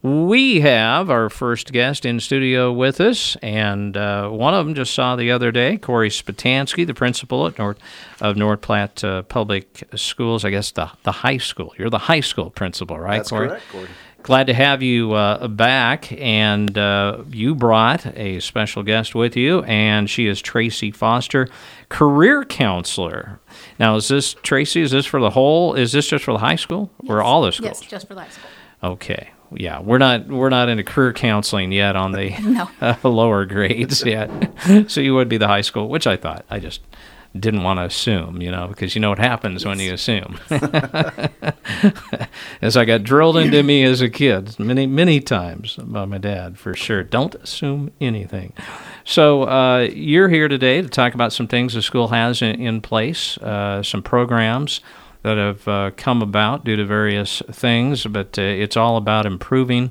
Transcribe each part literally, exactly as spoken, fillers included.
We have our first guest in studio with us, and uh, one of them just saw the other day, Corey Spatansky, the principal at North of North Platte uh, Public Schools. I guess the the high school. You're the high school principal, right, That's Corey? That's correct, Corey. Glad to have you uh, back, and uh, you brought a special guest with you, and she is Tracy Foster, career counselor. Now, is this, Tracy, is this for the whole, is this just for the high school, yes. or all the schools? Yes, just for the high school. Okay. Yeah, we're not we're not into career counseling yet on the no. uh, lower grades yet. So you would be the high school, which I thought. I just didn't want to assume, you know, because you know what happens yes. when you assume. As I got drilled into me as a kid many, many times by my dad, for sure. Don't assume anything. So uh, you're here today to talk about some things the school has in, in place, uh, some programs that have uh, come about due to various things, but uh, it's all about improving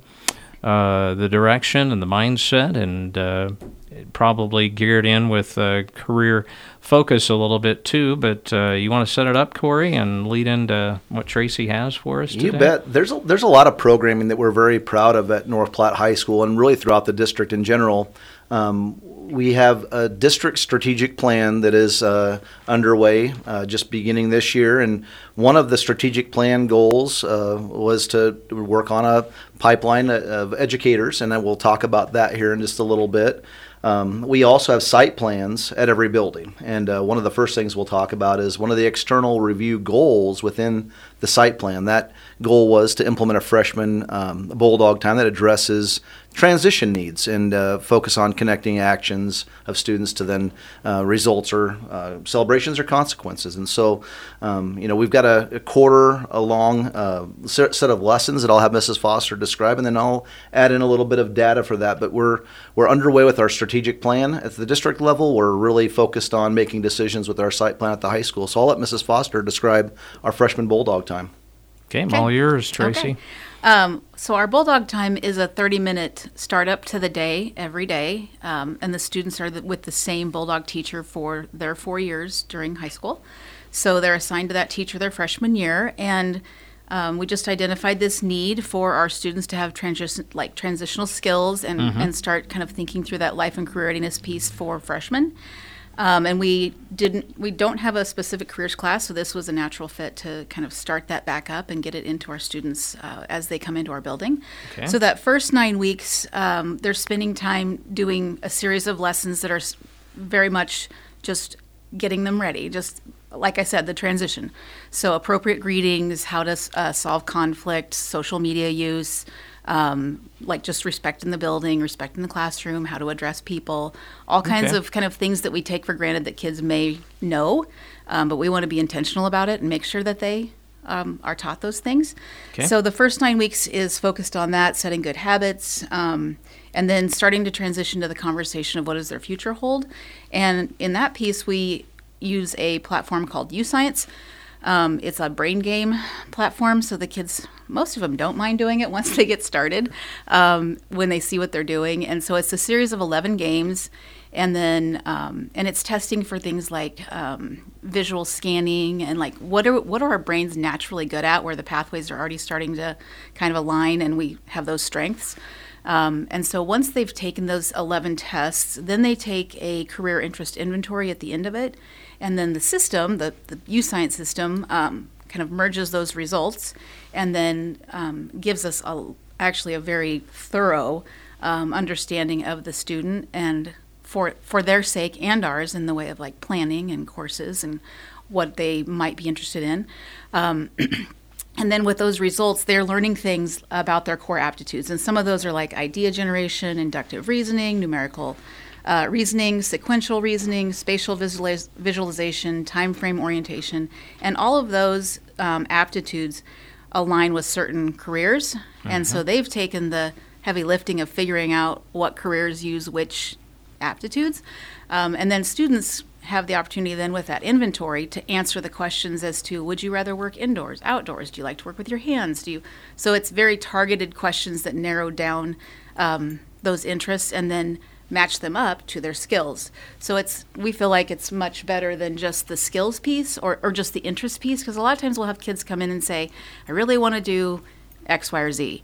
uh, the direction and the mindset, and uh, probably geared in with uh, career focus a little bit too. But uh, you want to set it up, Corey, and lead into what Tracy has for us today? You bet. There's a, there's a lot of programming that we're very proud of at North Platte High School and really throughout the district in general. Um, we have a district strategic plan that is uh, underway, uh, just beginning this year, and one of the strategic plan goals uh, was to work on a pipeline of educators, and I will talk about that here in just a little bit. Um, we also have site plans at every building, and uh, one of the first things we'll talk about is one of the external review goals within the site plan. That goal was to implement a freshman um, Bulldog time that addresses transition needs and uh, focus on connecting actions of students to then uh, results or uh, celebrations or consequences. And so, um, you know, we've got a, a quarter a long uh, set of lessons that I'll have Missus Foster describe, and then I'll add in a little bit of data for that. But we're we're underway with our strategic plan at the district level. We're really focused on making decisions with our site plan at the high school. So I'll let Missus Foster describe our freshman Bulldog time. Okay, I'm all yours, Tracy. Okay. Um, so our Bulldog time is a thirty-minute startup to the day every day, um, and the students are the, with the same Bulldog teacher for their four years during high school. So they're assigned to that teacher their freshman year, and um, we just identified this need for our students to have transition, like transitional skills and, mm-hmm. and start kind of thinking through that life and career readiness piece for freshmen. Um, and we didn't, we don't have a specific careers class, so this was a natural fit to kind of start that back up and get it into our students uh, as they come into our building. Okay. So that first nine weeks, um, they're spending time doing a series of lessons that are very much just getting them ready, just like I said, the transition. So appropriate greetings, how to uh, solve conflict, social media use, Um, like just respecting the building, respecting the classroom, how to address people, all kinds okay. of kind of things that we take for granted that kids may know, um, but we want to be intentional about it and make sure that they um, are taught those things. Okay. So the first nine weeks is focused on that, setting good habits, um, and then starting to transition to the conversation of what does their future hold. And in that piece, we use a platform called U-Science. Um, it's a brain game platform, so the kids, most of them don't mind doing it once they get started, um, when they see what they're doing. And so it's a series of eleven games, and then um, and it's testing for things like um, visual scanning and like what are what are our brains naturally good at, where the pathways are already starting to kind of align, and we have those strengths. Um, and so once they've taken those eleven tests, then they take a career interest inventory at the end of it. And then the system, the, the U-Science system, um, kind of merges those results and then um, gives us a, actually a very thorough um, understanding of the student, and for for their sake and ours, in the way of like planning and courses and what they might be interested in. Um, And then with those results, they're learning things about their core aptitudes. And some of those are like idea generation, inductive reasoning, numerical uh, reasoning, sequential reasoning, spatial visualiz- visualization, time frame orientation. And all of those um, aptitudes align with certain careers. Mm-hmm. And so they've taken the heavy lifting of figuring out what careers use which aptitudes. Um, and then students have the opportunity then with that inventory to answer the questions as to, would you rather work indoors, outdoors? Do you like to work with your hands? Do you? So it's very targeted questions that narrow down um, those interests and then match them up to their skills. So it's, we feel like it's much better than just the skills piece or, or just the interest piece, because a lot of times we'll have kids come in and say, I really want to do X, Y, or Z.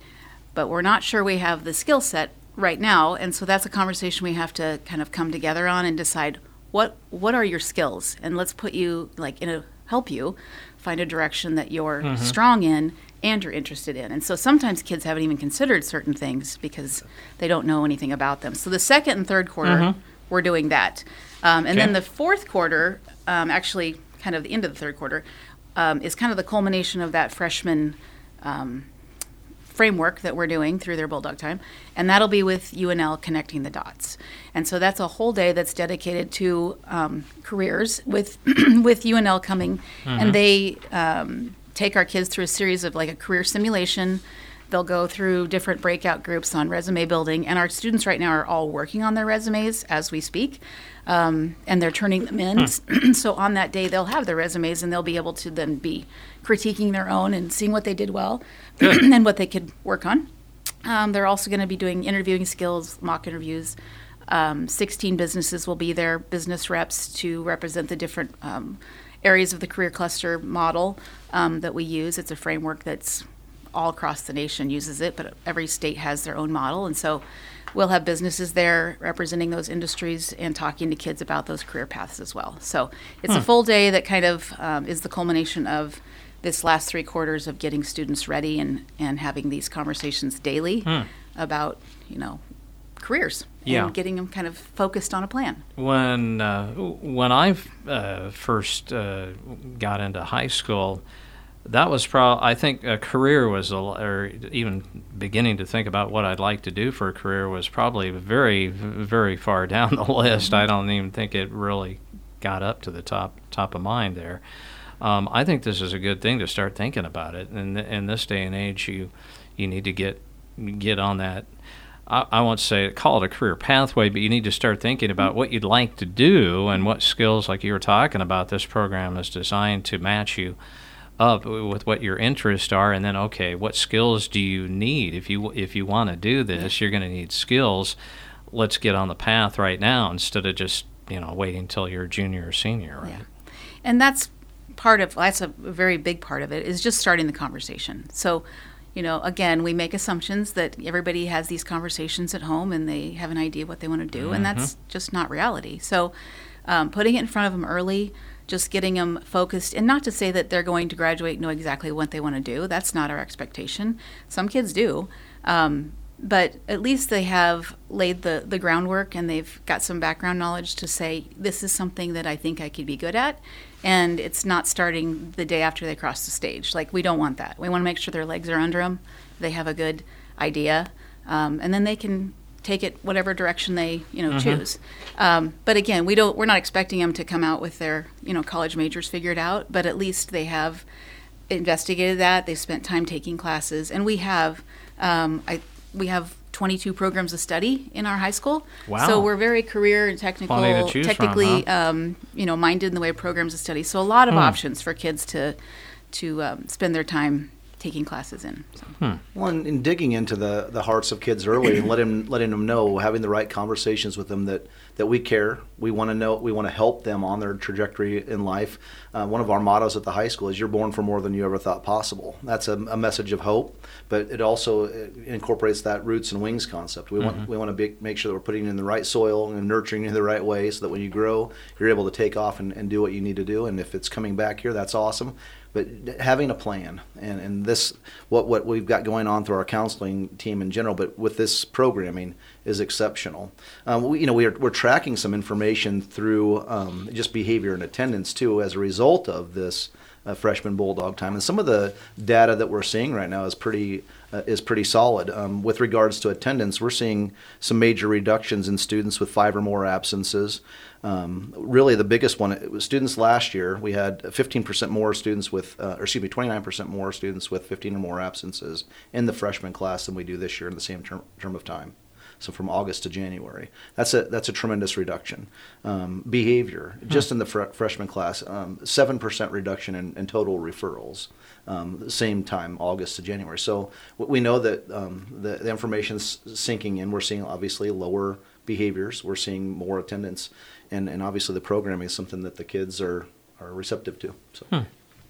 but we're not sure we have the skill set right now. And so that's a conversation we have to kind of come together on and decide what what are your skills, and let's put you like in a help you find a direction that you're mm-hmm. strong in and you're interested in. And so sometimes kids haven't even considered certain things because they don't know anything about them. So the second and third quarter, mm-hmm. we're doing that. Um, and okay. then the fourth quarter, um, actually kind of the end of the third quarter, um, is kind of the culmination of that freshman um, framework that we're doing through their Bulldog Time. And that'll be with U N L Connecting the Dots. And so that's a whole day that's dedicated to um, careers with with U N L coming. Mm-hmm. And they um, take our kids through a series of like a career simulation. They'll go through different breakout groups on resume building. And our students right now are all working on their resumes as we speak. Um, and they're turning them in. Hmm. So on that day, they'll have their resumes and they'll be able to then be critiquing their own and seeing what they did well and what they could work on. Um, they're also going to be doing interviewing skills, mock interviews. Um, sixteen businesses will be there, business reps to represent the different um, areas of the career cluster model um, that we use. It's a framework that's all across the nation uses it, but every state has their own model. And so we'll have businesses there representing those industries and talking to kids about those career paths as well. So it's hmm. a full day that kind of um, is the culmination of this last three quarters of getting students ready and, and having these conversations daily hmm. about, you know, careers yeah. and getting them kind of focused on a plan. When uh, when I uh, first uh, got into high school, that was probably, I think a career was, a, or even beginning to think about what I'd like to do for a career was probably very, very far down the list. I don't even think it really got up to the top top of mind there. Um, I think this is a good thing to start thinking about it. And in, in this day and age, you you need to get get on that. I, I won't say call it a career pathway, but you need to start thinking about what you'd like to do and what skills, like you were talking about. This program is designed to match you up with what your interests are, and then okay, what skills do you need if you if you want to do this? You're going to need skills. Let's get on the path right now instead of just you know waiting until you're a junior or senior, right? Yeah. And that's part of that's a very big part of it is just starting the conversation. So, you know, again, we make assumptions that everybody has these conversations at home and they have an idea what they want to do, mm-hmm. and that's just not reality. So, um, putting it in front of them early. Just getting them focused, and not to say that they're going to graduate and know exactly what they want to do. That's not our expectation. Some kids do. Um, but at least they have laid the, the groundwork and they've got some background knowledge to say, this is something that I think I could be good at. And it's not starting the day after they cross the stage. Like, we don't want that. We want to make sure their legs are under them. They have a good idea. Um, and then they can take it whatever direction they, you know, mm-hmm. choose. Um, but again, we don't, we're not expecting them to come out with their, you know, college majors figured out, but at least they have investigated that. They've spent time taking classes, and we have, um, I, we have twenty-two programs of study in our high school. Wow. So we're very career and technical, technically, from, huh? um, you know, minded in the way of programs of study. So a lot of hmm. options for kids to, to um, spend their time taking classes in. So. Hmm. Well, and, and digging into the, the hearts of kids early and letting letting them know, having the right conversations with them that, that we care, we want to know, we want to help them on their trajectory in life. Uh, one of our mottos at the high school is "You're born for more than you ever thought possible." That's a, a message of hope, but it also incorporates that roots and wings concept. We mm-hmm. want we want to be, make sure that we're putting it in the right soil and nurturing it in the right way, so that when you grow, you're able to take off and, and do what you need to do. And if it's coming back here, that's awesome. But having a plan, and, and this, what, what we've got going on through our counseling team in general, but with this programming, is exceptional. Um, we, you know, we're, we're tracking some information through um, just behavior and attendance, too, as a result of this uh, freshman Bulldog Time. And some of the data that we're seeing right now is pretty uh, is pretty solid. Um, with regards to attendance, we're seeing some major reductions in students with five or more absences. Um, really, the biggest one, it was students last year. We had fifteen percent more students with, uh, or excuse me, twenty-nine percent more students with fifteen or more absences in the freshman class than we do this year in the same term, term of time. So from August to January, that's a that's a tremendous reduction. Um, behavior, just hmm. in the fr- freshman class, um, seven percent reduction in, in total referrals. Um, the same time, August to January. So we know that um, the, the information's sinking in. We're seeing obviously lower behaviors. We're seeing more attendance, and, and obviously the programming is something that the kids are, are receptive to. So. Hmm.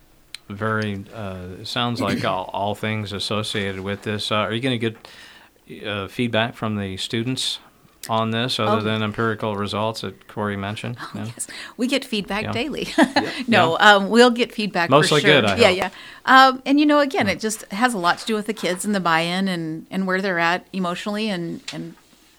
very, uh, it sounds like all, all things associated with this. Uh, are you going to get uh, feedback from the students on this, other Oh. than empirical results that Corey mentioned? Oh, Yeah. yes. We get feedback Yeah. daily. no, um, we'll get feedback Mostly for sure. good, I yeah, hope. yeah. Um, and you know, again, it just has a lot to do with the kids and the buy-in and, and where they're at emotionally and, and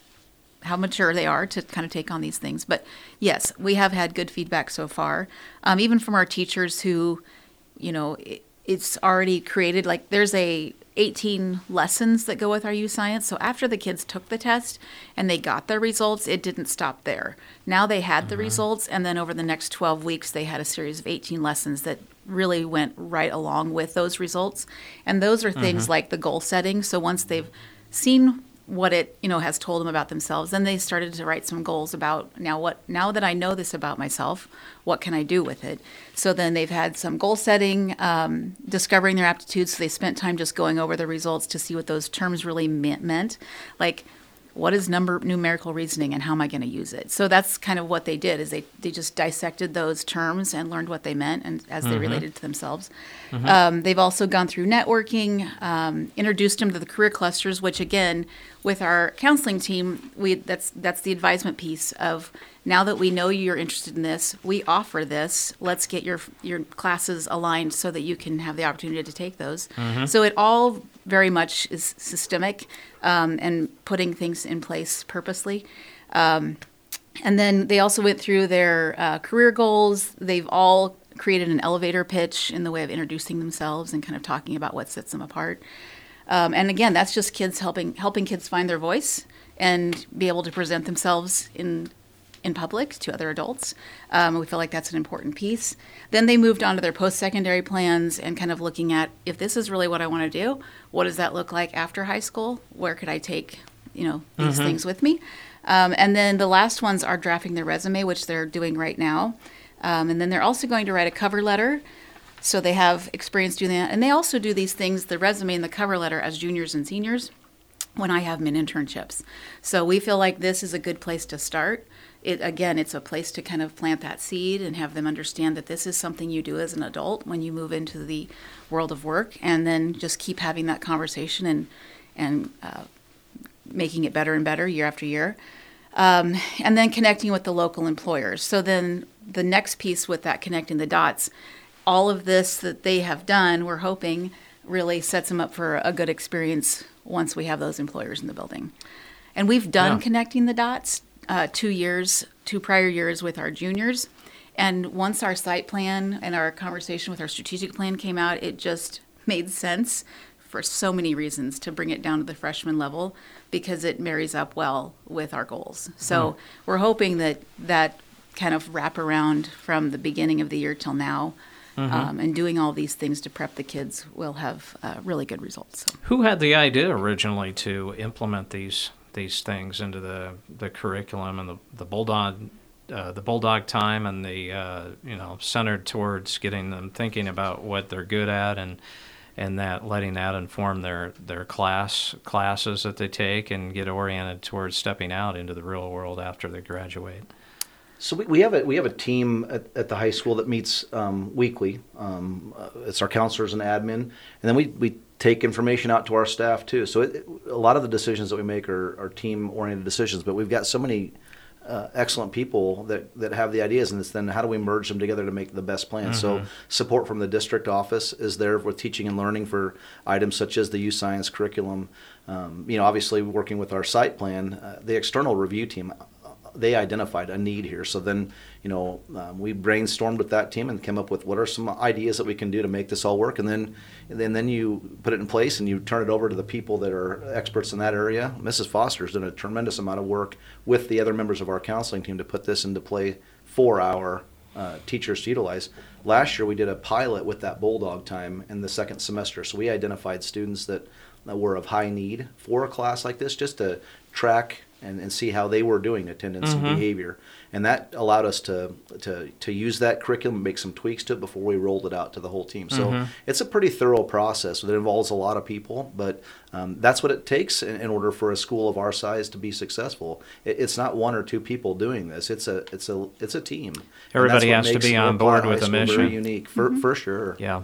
how mature they are to kind of take on these things. But yes, we have had good feedback so far, um, even from our teachers who, you know, it, it's already created, like there's a eighteen lessons that go with our youth science. So after the kids took the test and they got their results, it didn't stop there. Now they had the results, and then over the next twelve weeks, they had a series of eighteen lessons that really went right along with those results. And those are things like the goal setting. So once they've seen what it, you know, has told them about themselves, then they started to write some goals about now what, now that I know this about myself, what can I do with it? So then they've had some goal setting, um, discovering their aptitudes. So they spent time just going over the results to see what those terms really meant, meant. Like, what is number numerical reasoning and how am I going to use it? So that's kind of what they did, is they, they just dissected those terms and learned what they meant and as they related to themselves. Um, they've also gone through networking, um, introduced them to the career clusters, which again, with our counseling team, we that's that's the advisement piece of, now that we know you're interested in this, we offer this. Let's get your your classes aligned so that you can have the opportunity to take those. So it all very much is systemic, um, and putting things in place purposely. Um, and then they also went through their uh, career goals. They've all created an elevator pitch in the way of introducing themselves and kind of talking about what sets them apart. Um, and again, that's just kids helping helping kids find their voice and be able to present themselves in in public to other adults. Um, we feel like that's an important piece. Then they moved on to their post-secondary plans and kind of looking at, if this is really what I want to do, what does that look like after high school? Where could I take, you know, these Mm-hmm. things with me? Um, and then the last ones are drafting their resume, which they're doing right now. Um, and then they're also going to write a cover letter. So they have experience doing that. And they also do these things, the resume and the cover letter, as juniors and seniors when I have them in internships. So we feel like this is a good place to start. It, again, it's a place to kind of plant that seed and have them understand that this is something you do as an adult when you move into the world of work, and then just keep having that conversation and and uh, making it better and better year after year. Um, and then connecting with the local employers. So then the next piece with that, connecting the dots, all of this that they have done, we're hoping really sets them up for a good experience once we have those employers in the building. And we've done Yeah. connecting the dots uh, two years, two prior years with our juniors. And once our site plan and our conversation with our strategic plan came out, it just made sense for so many reasons to bring it down to the freshman level, because it marries up well with our goals. So we're hoping that that kind of wrap around from the beginning of the year till now, um, and doing all these things to prep the kids will have uh, really good results. So. Who had the idea originally to implement these these things into the, the curriculum and the the bulldog uh, the bulldog time and the uh, you know centered towards getting them thinking about what they're good at and and that letting that inform their their class classes that they take and get oriented towards stepping out into the real world after they graduate? So we, we have a we have a team at, at the high school that meets um, weekly. Um, uh, it's our counselors and admin, and then we, we take information out to our staff too. So it, it, a lot of the decisions that we make are, are team oriented decisions. But we've got so many uh, excellent people that, that have the ideas, and it's then how do we merge them together to make the best plan? So support from the district office is there with teaching and learning for items such as the youth science curriculum. Um, you know, obviously working with our site plan, uh, the external review team. They identified a need here. So then, you know, um, we brainstormed with that team and came up with what are some ideas that we can do to make this all work. And then, and then, then you put it in place and you turn it over to the people that are experts in that area. Missus Foster's done a tremendous amount of work with the other members of our counseling team to put this into play for our uh, teachers to utilize. Last year, we did a pilot with that Bulldog time in the second semester. So we identified students that, that were of high need for a class like this, just to track and, and see how they were doing attendance Mm-hmm. and behavior. And that allowed us to, to to use that curriculum, make some tweaks to it before we rolled it out to the whole team. So Mm-hmm. it's a pretty thorough process that involves a lot of people, but um, that's what it takes in, in order for a school of our size to be successful. It, it's not one or two people doing this. It's a it's a it's a team. And Everybody that's what has to makes be on North Platte board with High the School mission. Very unique, for for sure. Yeah.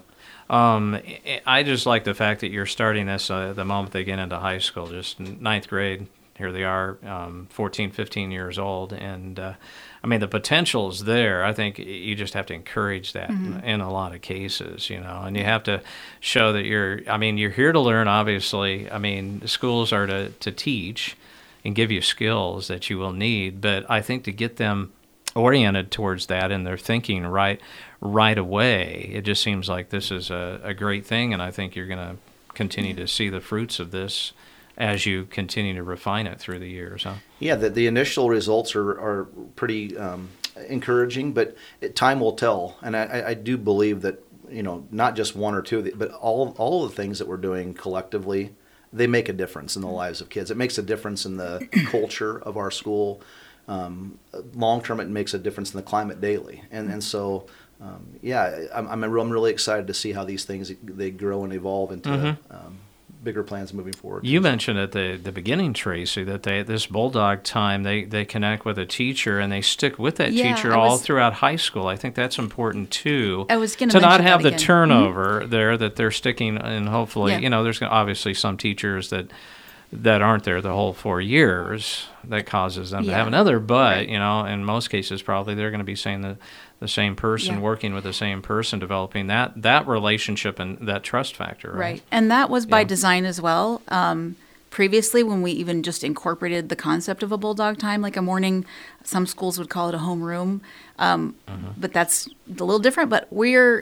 Um, I- I just like the fact that you're starting this uh, the moment they get into high school, just ninth grade. Here they are, um, fourteen, fifteen years old. And, uh, I mean, the potential is there. I think you just have to encourage that Mm-hmm. in, in a lot of cases, you know, and you have to show that you're, I mean, you're here to learn, obviously. I mean, schools are to, to teach and give you skills that you will need. But I think to get them oriented towards that and they're thinking right right away, it just seems like this is a, a great thing, and I think you're going to continue to see the fruits of this as you continue to refine it through the years, huh? Yeah, the, the initial results are, are pretty um, encouraging, but it, time will tell. And I, I do believe that, you know, not just one or two, but all all of the things that we're doing collectively, they make a difference in the lives of kids. It makes a difference in the culture of our school. Um, long term, it makes a difference in the climate daily. And and so, um, yeah, I'm I'm I'm really excited to see how these things they grow and evolve into Mm-hmm. um, bigger plans moving forward. You mentioned at the, the beginning, Tracy, that they this Bulldog time, they, they connect with a teacher and they stick with that Yeah, teacher I all was- through high school. I think that's important, too. I was gonna to not mention have that the again. turnover there, that they're sticking, and hopefully, Yeah. you know, there's gonna- obviously some teachers that that aren't there the whole four years that causes them to Yeah. have another, but, Right. you know, in most cases, probably they're going to be saying the, the same person, Yeah. working with the same person, developing that, that relationship and that trust factor, right? Right. And that was by Yeah. design as well. Um, previously, when we even just incorporated the concept of a Bulldog time, like a morning, some schools would call it a homeroom. Um, Mm-hmm. But that's a little different. But we're,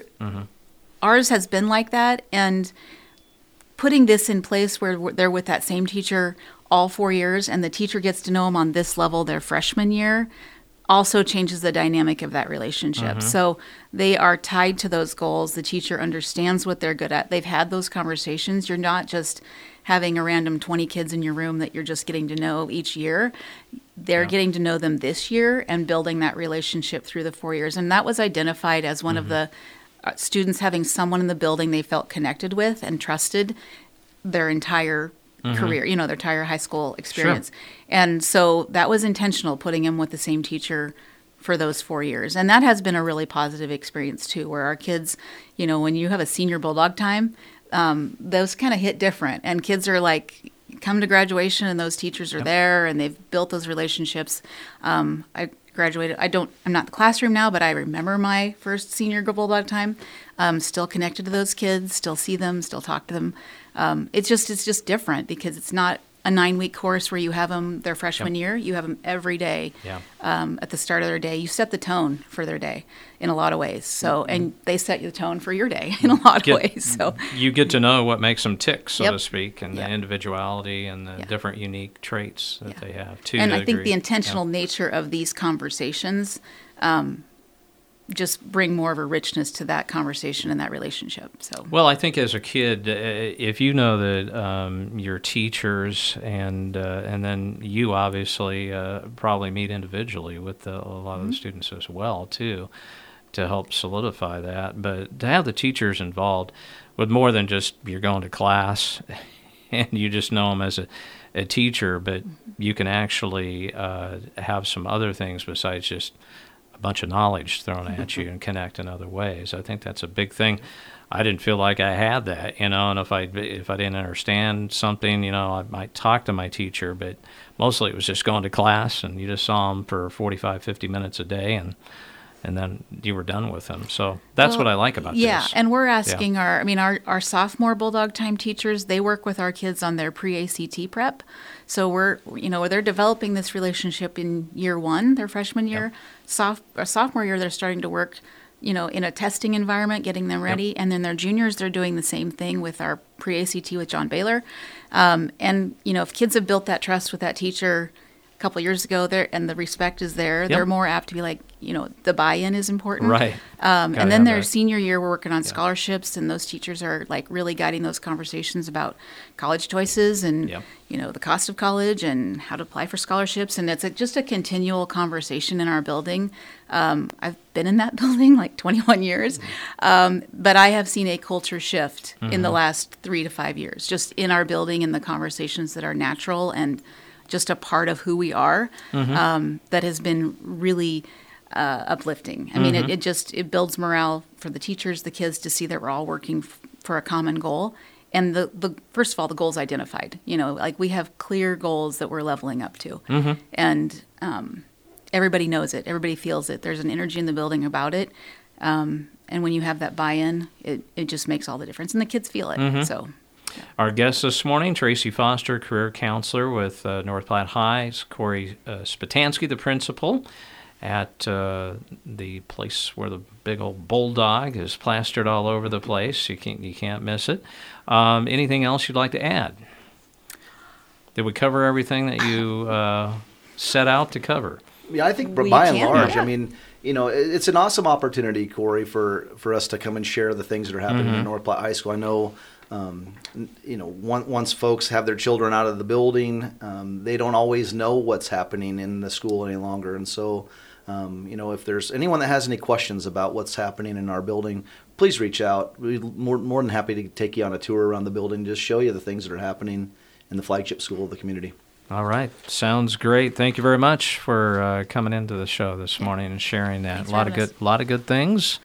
ours has been like that. And putting this in place where we're- they're with that same teacher all four years and the teacher gets to know them on this level their freshman year also changes the dynamic of that relationship. So they are tied to those goals. The teacher understands what they're good at. They've had those conversations. You're not just having a random twenty kids in your room that you're just getting to know each year. They're Yeah. getting to know them this year and building that relationship through the four years. And that was identified as one of the uh, students having someone in the building they felt connected with and trusted their entire career, you know, their entire high school experience. And so that was intentional, putting him with the same teacher for those four years. And that has been a really positive experience too, where our kids, you know, when you have a senior Bulldog time, um, those kind of hit different. And kids are like, come to graduation and those teachers are there and they've built those relationships. Um, I graduated, I don't, I'm not in the classroom now, but I remember my first senior Bulldog time. Um, still connected to those kids, still see them, still talk to them. Um, it's just, it's just different because it's not a nine week course where you have them their freshman Yep. year. You have them every day. Yeah. Um, at the start of their day, you set the tone for their day in a lot of ways. So, and they set the tone for your day in a lot of Get- ways. So, You get to know what makes them tick, so Yep. to speak, and Yeah. the individuality and the Yeah. different unique traits that Yeah. they have, to and the I think degree. the Yeah. intentional nature of these conversations um, just bring more of a richness to that conversation and that relationship. So, Well, I think as a kid, uh, if you know that um, your teachers and uh, and then you obviously uh, probably meet individually with the, a lot of the students as well too, to help solidify that. But to have the teachers involved with more than just you're going to class and you just know them as a, a teacher, but you can actually uh, have some other things besides just a bunch of knowledge thrown at you and connect in other ways. I think that's a big thing. I didn't feel like I had that, you know, and if I if I didn't understand something, you know, I might talk to my teacher, but mostly it was just going to class and you just saw them for forty-five, fifty minutes a day and and then you were done with them. So that's Well, what I like about yeah, this. and we're asking our, I mean, our, our sophomore Bulldog time teachers, they work with our kids on their pre-A C T prep. So we're, you know, they're developing this relationship in year one, their freshman year. Soph, or sophomore year, they're starting to work, you know, in a testing environment, getting them ready. And then their juniors, they're doing the same thing with our pre-A C T with John Baylor. Um, and, you know, if kids have built that trust with that teacher a couple years ago there and the respect is there, they're more apt to be like, you know, the buy-in is important. Right. Um, Gotta and then have their that. senior year, we're working on scholarships, and those teachers are like really guiding those conversations about college choices and Yep. you know the cost of college and how to apply for scholarships. And it's a, just a continual conversation in our building. Um, I've been in that building like twenty-one years, um, but I have seen a culture shift in the last three to five years, just in our building and the conversations that are natural and just a part of who we are. Um, that has been really uh, uplifting. I mean, it, it just it builds morale for the teachers, the kids, to see that we're all working f- for a common goal. And the, the first of all, the goals identified. You know, like we have clear goals that we're leveling up to, Mm-hmm. and um, everybody knows it. Everybody feels it. There's an energy in the building about it. Um, and when you have that buy-in, it, it just makes all the difference. And the kids feel it. Mm-hmm. So, Our guest this morning, Tracy Foster, career counselor with uh, North Platte High, Corey uh, Spatansky, the principal at uh, the place where the big old bulldog is plastered all over the place. You can't, you can't miss it. Um, anything else you'd like to add? Did we cover everything that you uh, set out to cover? Yeah, I think We by and can, large, yeah. I mean, you know, it- it's an awesome opportunity, Corey, for, for us to come and share the things that are happening Mm-hmm. in North Platte High School. I know, um, n- you know, one, once folks have their children out of the building, um, they don't always know what's happening in the school any longer. And so, um, you know, if there's anyone that has any questions about what's happening in our building, please reach out. We're more, more than happy to take you on a tour around the building, just show you the things that are happening in the flagship school of the community. All right. Sounds great. Thank you very much for uh, coming into the show this morning and sharing that. Thanks A for lot of having good, us. lot of good things.